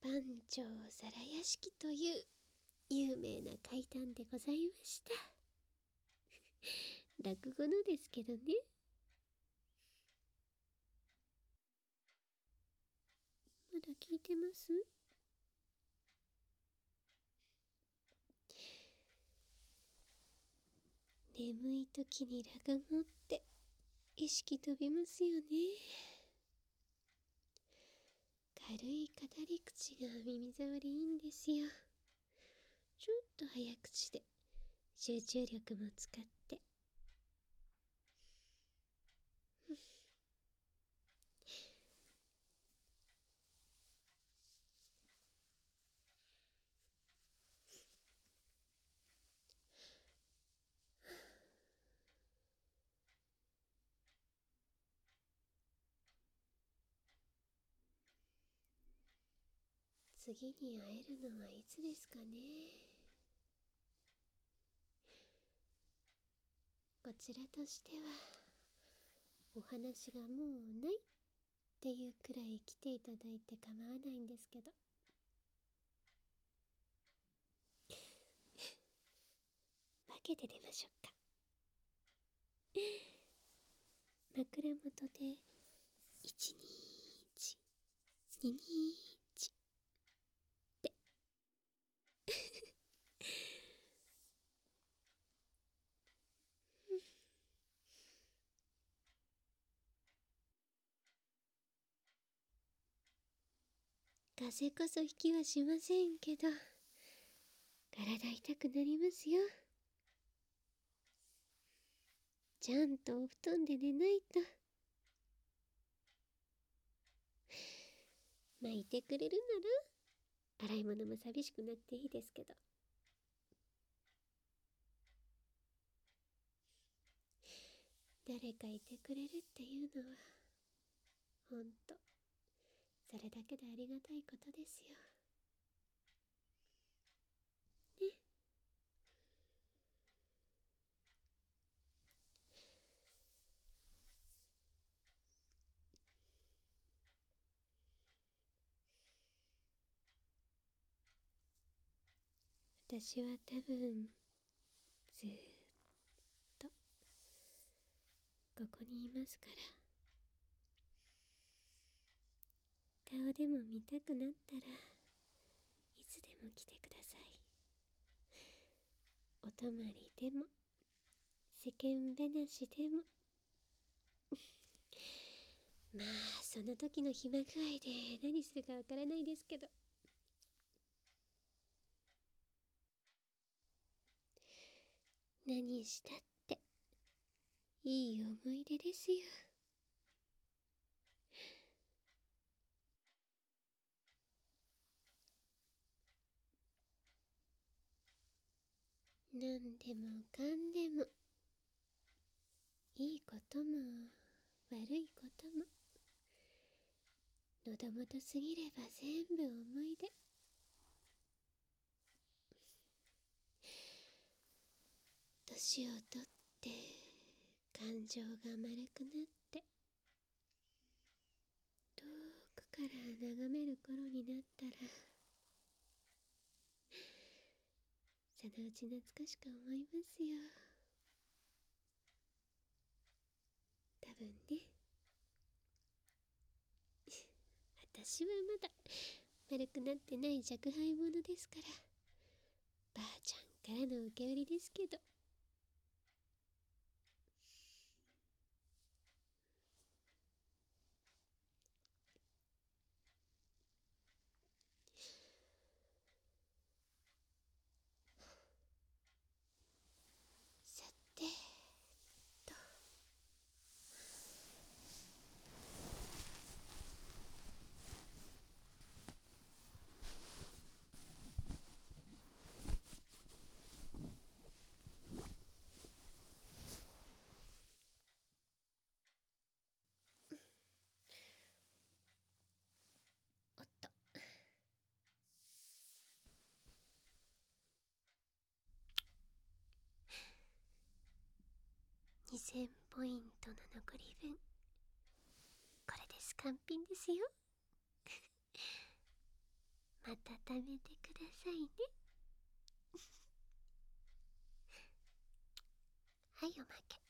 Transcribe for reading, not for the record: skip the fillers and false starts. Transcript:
番町皿屋敷という有名な怪談でございました。落語のですけどね。まだ聞いてます？眠い時に落語って意識飛びますよね。軽い語り口が耳障りいいんですよ。ちょっと早口で集中力も使って。次に会えるのはいつですかね。こちらとしてはお話がもうないっていうくらい来ていただいて構わないんですけど。分けて出ましょうか。枕元で121、221って風こそ引きはしませんけど、体痛くなりますよ。ちゃんとお布団で寝ないと。まあいてくれるなら洗い物も寂しくなっていいですけど。誰かいてくれるっていうのはほんとそれだけでありがたいことですよね。私は多分ずーっとここにいますから。顔でも見たくなったらいつでも来てください。お泊まりでも世間話でもまあその時の暇具合で何するかわからないですけど、何したっていい思い出ですよ。なんでもかんでも、いいことも悪いことも、喉元すぎれば全部思い出。年をとって感情が丸くなって、遠くから眺める頃になったら、そのうち懐かしく思いますよ。多分ね。私はまだ丸くなってない若輩者ですから、ばあちゃんからの受け売りですけど。さてと、おっと、2000ポイントの残り分、これです完品ですよ。 温めてくださいね。はい、おまけ。